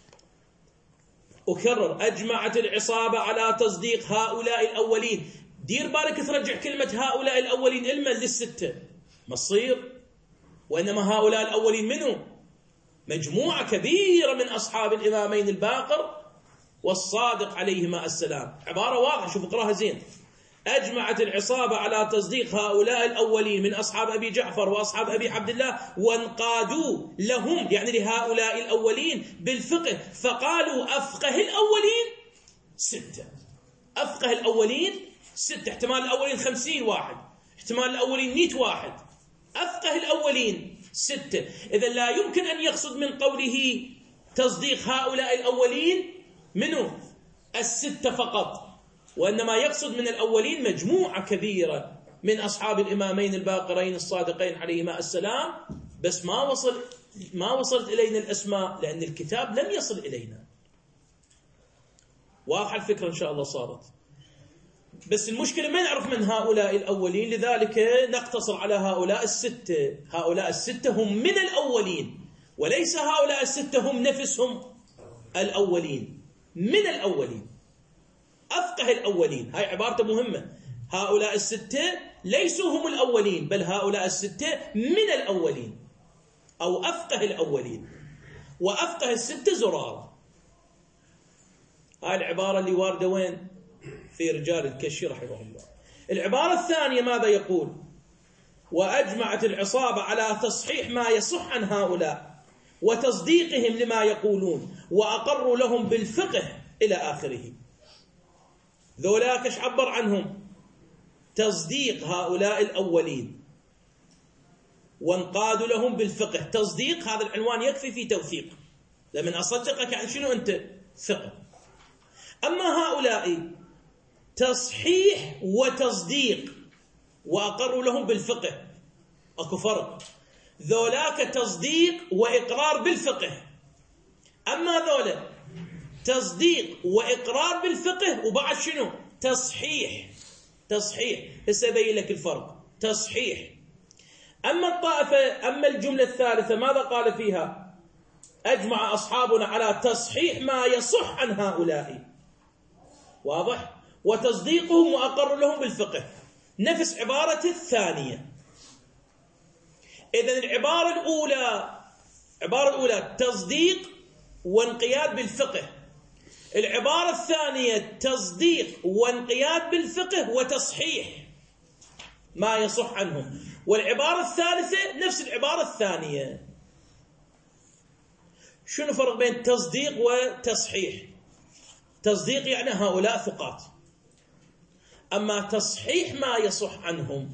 A: أكرر، أجمعت العصابة على تصديق هؤلاء الأولين. دير بالك ترجع كلمة هؤلاء الأولين إلما للستة ما تصير، وإنما هؤلاء الأولين منه مجموعة كبيرة من أصحاب الإمامين الباقر والصادق عليهما السلام. عبارة واضحة، شوف اقراها زين. أجمعت العصابة على تصديق هؤلاء الأولين من أصحاب أبي جعفر وأصحاب أبي عبد الله، وانقادوا لهم يعني لهؤلاء الأولين بالفقه، فقالوا أفقه الأولين 6. أفقه الأولين 6، احتمال الأولين 50 واحد، احتمال الأولين 100 واحد، أفقه الأولين 6. إذا لا يمكن أن يقصد من قوله تصديق هؤلاء الأولين منه 6 فقط، وإنما يقصد من الأولين مجموعة كبيرة من أصحاب الإمامين الباقرين الصادقين عليهما السلام، بس ما وصلت إلينا الأسماء لأن الكتاب لم يصل إلينا. واضح الفكرة إن شاء الله صارت، بس المشكلة ما نعرف من هؤلاء الأولين، لذلك نقتصر على هؤلاء 6. هؤلاء 6 هم من الأولين، وليس هؤلاء 6 هم نفسهم الأولين، من الأولين، أفقه الأولين. هاي عبارة مهمة. هؤلاء 6 ليسوا هم الأولين، بل هؤلاء 6 من الأولين أو أفقه الأولين، وأفقه 6 زرارة. هاي العبارة اللي واردة وين؟ في رجال الكشي رحمه الله. العبارة الثانية ماذا يقول؟ وأجمعت العصابة على تصحيح ما يصح عن هؤلاء وتصديقهم لما يقولون وأقروا لهم بالفقه إلى آخره. ذولاك ايش عبر عنهم؟ تصديق هؤلاء الأولين وانقادوا لهم بالفقه. تصديق هذا العنوان يكفي في توثيق، لمن أصدقك عن شنو أنت؟ ثقة. أما هؤلاء تصحيح وتصديق وأقروا لهم بالفقه، أكو فرق. ذولاك تصديق وإقرار بالفقه، أما ذولا تصديق وإقرار بالفقه وبعد شنو؟ تصحيح. هسه أبين لك الفرق. تصحيح. أما الطائفة، أما الجملة الثالثة ماذا قال فيها؟ أجمع أصحابنا على تصحيح ما يصح عن هؤلاء، واضح؟ وتصديقهم وأقر لهم بالفقه، نفس عبارة الثانية. إذن العبارة الأولى تصديق وانقياد بالفقه، العبارة الثانية تصديق وانقياد بالفقه وتصحيح ما يصح عنهم، والعبارة الثالثة نفس العبارة الثانية. شنو فرق بين تصديق وتصحيح؟ تصديق يعني هؤلاء ثقات، أما تصحيح ما يصح عنهم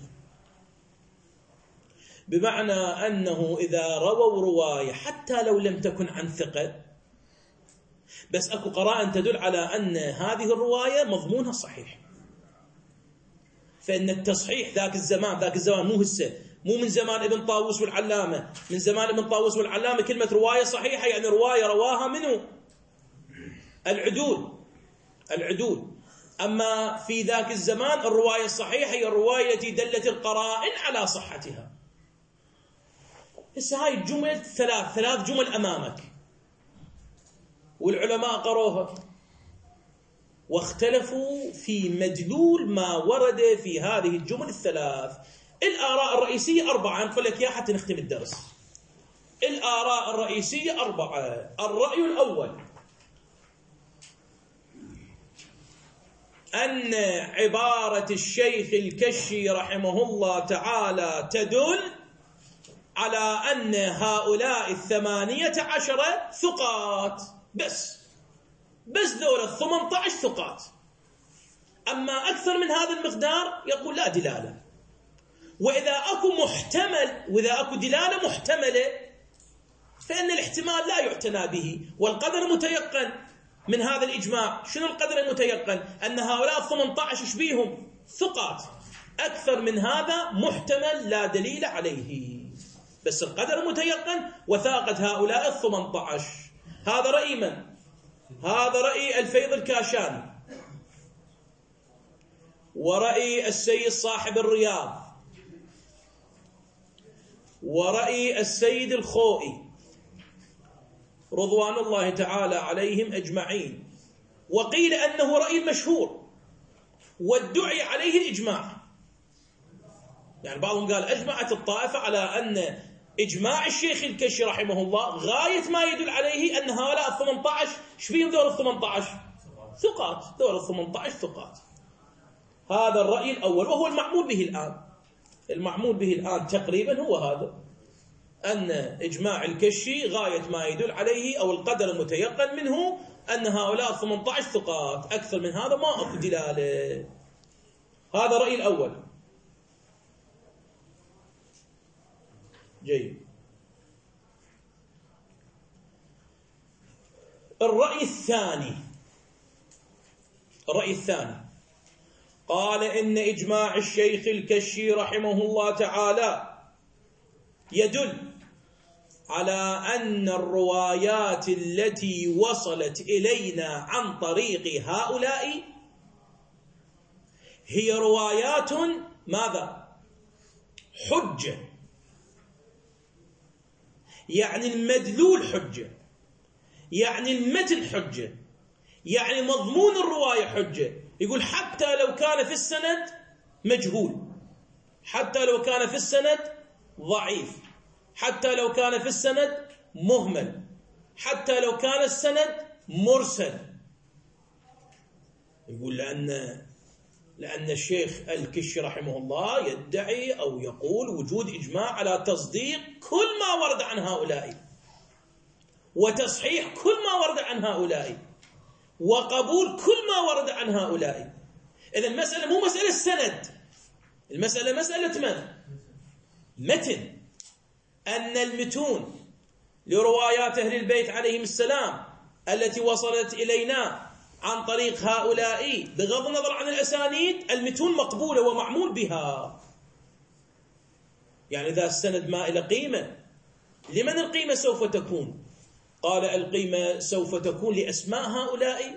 A: بمعنى أنه إذا رووا رواية حتى لو لم تكن عن ثقة، بس أكو قرائن تدل على أن هذه الرواية مضمونها صحيح، فإن التصحيح ذاك الزمان مو هسه، مو من زمان ابن طاووس والعلامة. من زمان ابن طاووس والعلامة كلمة رواية صحيحة يعني رواية رواها منه العدول. أما في ذاك الزمان الرواية الصحيحة هي الرواية التي دلت القرائن على صحتها. هسه هاي الجمل ثلاث جمل أمامك، والعلماء قروها واختلفوا في مدلول ما ورد في هذه الجمل الثلاث. الآراء الرئيسية 4، نقول لك يا حتى نختم الدرس. الآراء الرئيسية 4. الرأي الأول أن عبارة الشيخ الكشي رحمه الله تعالى تدل على أن هؤلاء 18 ثقات، بس ذولا 18 ثقات. أما أكثر من هذا المقدار يقول لا دلالة. وإذا أكو دلالة محتملة فإن الاحتمال لا يعتنى به، والقدر متيقن من هذا الإجماع. شنو القدر المتيقن؟ أن هؤلاء 18 شبيهم ثقات، أكثر من هذا محتمل لا دليل عليه. بس القدر متيقن وثاقة هؤلاء 18. هذا رأي من؟ هذا رأي الفيض الكاشاني، ورأي السيد صاحب الرياض، ورأي السيد الخوئي رضوان الله تعالى عليهم أجمعين. وقيل أنه رأي المشهور وادعي عليه الإجماع، يعني بعضهم قال أجمعت الطائفة على أن إجماع الشيخ الكشي رحمه الله غاية ما يدل عليه أن هؤلاء 18 شبيهم ذول 18 ثقات، ذول 18 ثقات. هذا الرأي الأول وهو المعمول به الآن. المعمول به الآن تقريبا هو هذا، أن إجماع الكشي غاية ما يدل عليه أو القدر المتيقن منه أن هؤلاء 18 ثقات، أكثر من هذا ما أكو دلالة. هذا الرأي الأول. جيد. الرأي الثاني قال إن إجماع الشيخ الكشي رحمه الله تعالى يدل على أن الروايات التي وصلت إلينا عن طريق هؤلاء هي روايات ماذا؟ حجة، يعني المدلول حجة، يعني المتن حجة، يعني مضمون الرواية حجة. يقول حتى لو كان في السند مجهول، حتى لو كان في السند ضعيف، حتى لو كان في السند مهمل، حتى لو كان السند مرسل. يقول لأن الشيخ الكشي رحمه الله يدعي أو يقول وجود إجماع على تصديق كل ما ورد عن هؤلاء، وتصحيح كل ما ورد عن هؤلاء، وقبول كل ما ورد عن هؤلاء. إذا المسألة مو مسألة السند، المسألة مسألة من؟ متن. أن المتون لروايات أهل البيت عليهم السلام التي وصلت إلينا عن طريق هؤلاء بغض النظر عن الأسانيد، المتون مقبولة ومعمول بها. يعني إذا السند ما إلى قيمة، لمن القيمة سوف تكون؟ قال القيمة سوف تكون لأسماء هؤلاء،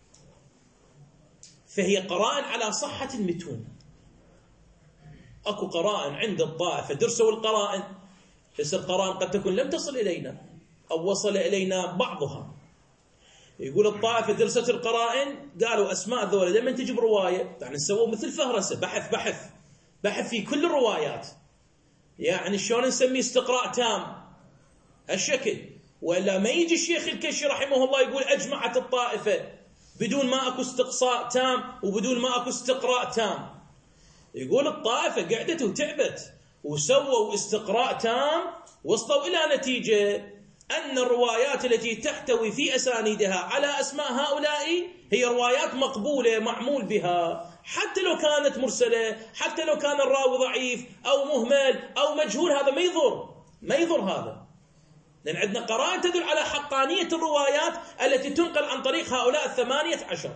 A: فهي قرائن على صحة المتون. أكو قرائن عند الطائفة درسوا القرائن، بس القرائن قد تكون لم تصل إلينا أو وصل إلينا بعضها. يقول الطائفة درست القرائن، قالوا أسماء ذولا لما تجيب رواية يعني نسوي مثل فهرسة، بحث في كل الروايات، يعني شلون نسميه استقراء تام الشكل. وإلا ما يجي الشيخ الكشي رحمه الله يقول أجمعت الطائفة بدون ما أكو استقصاء تام وبدون ما أكو استقراء تام. يقول الطائفة قعدت وتعبت وسووا استقراء تام، وصلوا إلى نتيجة أن الروايات التي تحتوي في أسانيدها على أسماء هؤلاء هي روايات مقبولة معمول بها، حتى لو كانت مرسلة، حتى لو كان الراوي ضعيف أو مهمل أو مجهول، هذا ما يضر هذا، لأن عندنا قرائن تدل على حقانية الروايات التي تنقل عن طريق هؤلاء 18.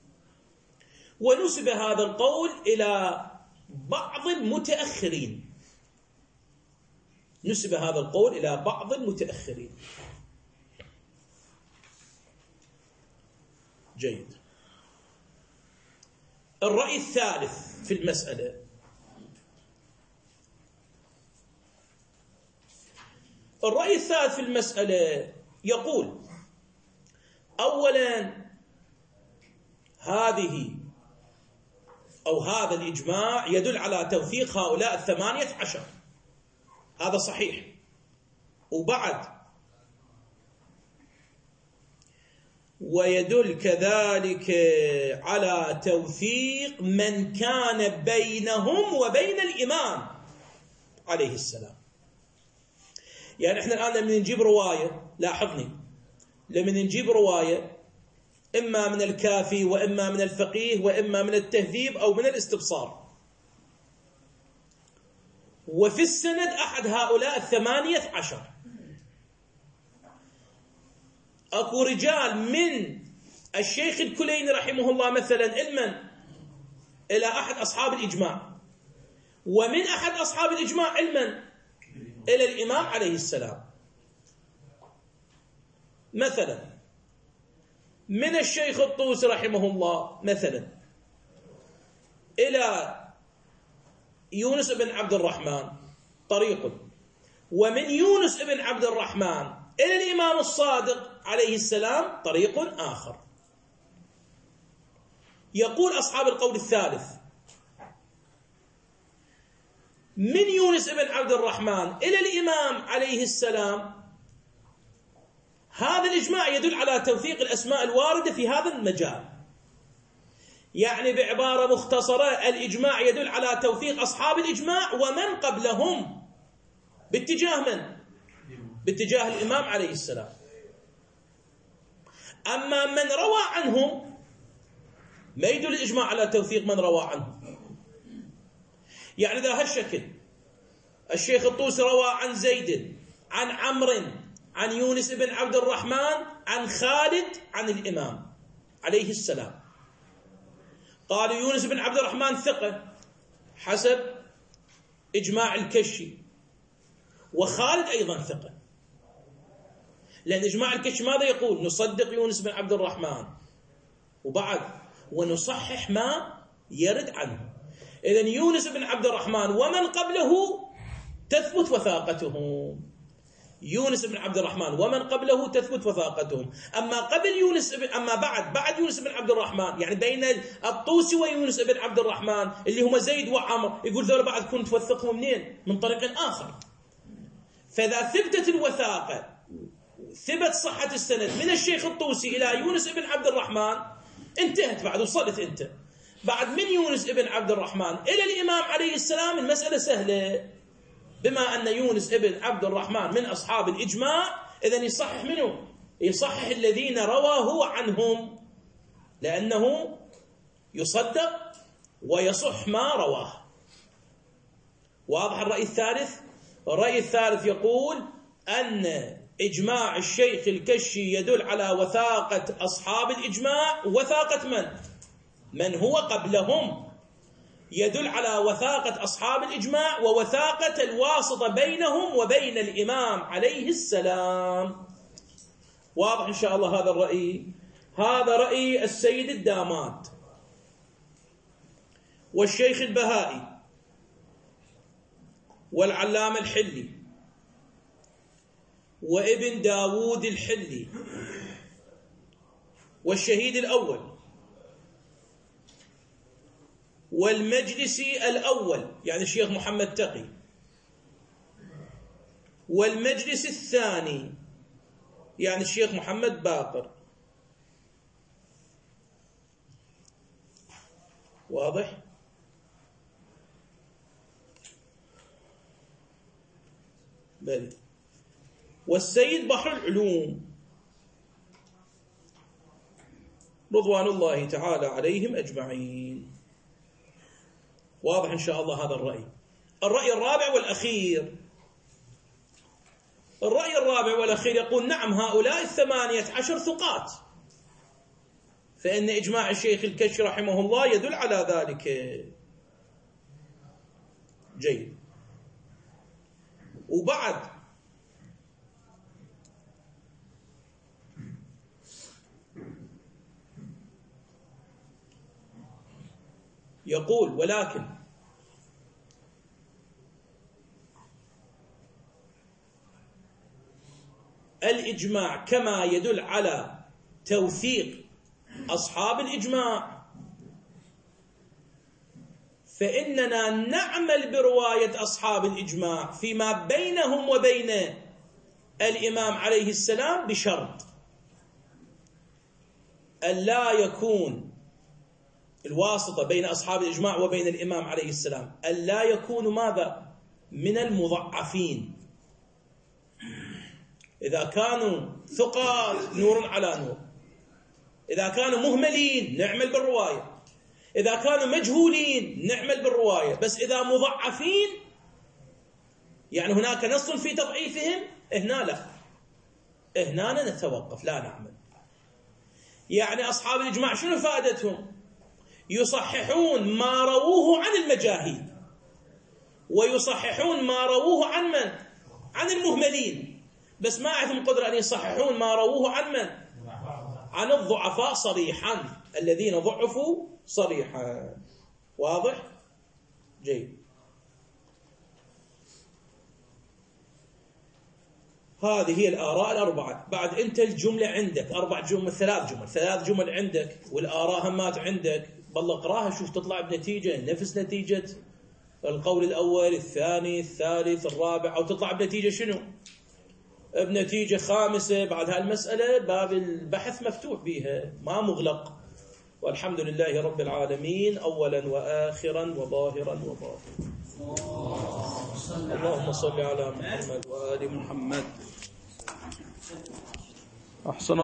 A: ونسب هذا القول إلى بعض المتأخرين، نسب هذا القول إلى بعض المتأخرين. جيد. الرأي الثالث في المسألة يقول أولا هذا الإجماع يدل على توثيق هؤلاء 18، هذا صحيح. وبعد ويدل كذلك على توثيق من كان بينهم وبين الإمام عليه السلام. يعني احنا الآن لما نجيب رواية، لاحظني، لما نجيب رواية إما من الكافي وإما من الفقيه وإما من التهذيب أو من الاستبصار، وفي السند أحد هؤلاء 18، أكو رجال من الشيخ الكليني رحمه الله مثلا إلى أحد أصحاب الإجماع، ومن أحد أصحاب الإجماع إلى الإمام عليه السلام. مثلا من الشيخ الطوسي رحمه الله مثلا إلى يونس بن عبد الرحمن طريق، ومن يونس بن عبد الرحمن إلى الإمام الصادق عليه السلام طريق آخر. يقول أصحاب القول الثالث: من يونس بن عبد الرحمن إلى الإمام عليه السلام، هذا الإجماع يدل على توثيق الأسماء الواردة في هذا المجال. يعني بعبارة مختصرة، الإجماع يدل على توثيق أصحاب الإجماع ومن قبلهم باتجاه من؟ باتجاه الإمام عليه السلام. أما من روى عنهم ما يدل الإجماع على توثيق من روى عنهم. يعني إذا هالشكل الشيخ الطوسي روى عن زيد عن عمرو عن يونس بن عبد الرحمن عن خالد عن الإمام عليه السلام، قالوا يونس بن عبد الرحمن ثقة حسب إجماع الكشي، وخالد أيضا ثقة، لأن إجماع الكشي ماذا يقول؟ نصدق يونس بن عبد الرحمن وبعد ونصحح ما يرد عنه. إذن يونس بن عبد الرحمن ومن قبله تثبت وثاقتهم. يونس بن عبد الرحمن ومن قبله تثبت وثاقتهم. أما قبل يونس أما بعد يونس بن عبد الرحمن، يعني بين الطوسي ويونس بن عبد الرحمن اللي هم زيد وعمر، يقول ذولا بعد كنت توثقهم منين؟ من طريق آخر. فإذا ثبتت الوثاقة، ثبت صحة السند من الشيخ الطوسي إلى يونس بن عبد الرحمن، انتهت بعد، وصلت انت. بعد من يونس بن عبد الرحمن إلى الإمام عليه السلام المسألة سهلة، بما أن يونس بن عبد الرحمن من أصحاب الإجماع، إذن يصحح منه؟ يصحح الذين رواه عنهم، لأنه يصدق ويصح ما رواه. واضح الرأي الثالث؟ الرأي الثالث يقول أن إجماع الشيخ الكشي يدل على وثاقة أصحاب الإجماع. وثاقة من هو قبلهم يدل على وثاقة أصحاب الإجماع ووثاقة الواسطة بينهم وبين الإمام عليه السلام. واضح إن شاء الله هذا الرأي؟ هذا رأي السيد الدامات والشيخ البهائي والعلامة الحلي وابن داود الحلي والشهيد الأول والمجلسي الأول يعني الشيخ محمد تقي، والمجلس الثاني يعني الشيخ محمد باقر. واضح؟ بل والسيد بحر العلوم رضوان الله تعالى عليهم أجمعين. واضح إن شاء الله هذا الرأي. الرأي الرابع والأخير، الرأي الرابع والأخير يقول نعم، هؤلاء 18 ثقات، فإن إجماع الشيخ الكشي رحمه الله يدل على ذلك. جيد. وبعد يقول ولكن الإجماع كما يدل على توثيق أصحاب الإجماع، فإننا نعمل برواية أصحاب الإجماع فيما بينهم وبين الإمام عليه السلام بشرط أن لا يكون الواسطة بين أصحاب الإجماع وبين الإمام عليه السلام أن لا يكون ماذا؟ من المضعفين. إذا كانوا ثقات نور على نور، إذا كانوا مهملين نعمل بالرواية، إذا كانوا مجهولين نعمل بالرواية، بس إذا مضعفين يعني هناك نص في تضعيفهم، هنا لا، هنا نتوقف لا نعمل. يعني أصحاب الإجماع شنو فائدتهم؟ يصححون ما رووه عن المجاهيل، ويصححون ما رووه عن من؟ عن المهملين، بس ما عندهم قدرة أن يصححون ما رووه عن من؟ عن الضعفاء صريحا، الذين ضعفوا صريحا. واضح؟ جيد. هذه هي الآراء الأربعة. بعد أنت الجملة عندك 4 جمل، 3 جمل عندك، والآراء همات عندك. بالله اقراها شوف تطلع بنتيجة نفس نتيجة القول الأول، الثاني، الثالث، الرابع، أو تطلع بنتيجة شنو؟ بنتيجة خامسة. بعد هالمسألة باب البحث مفتوح بها ما مغلق. والحمد لله رب العالمين أولا وآخرا وظاهرا وباطنا. اللهم صل على محمد وآل محمد. أحسن.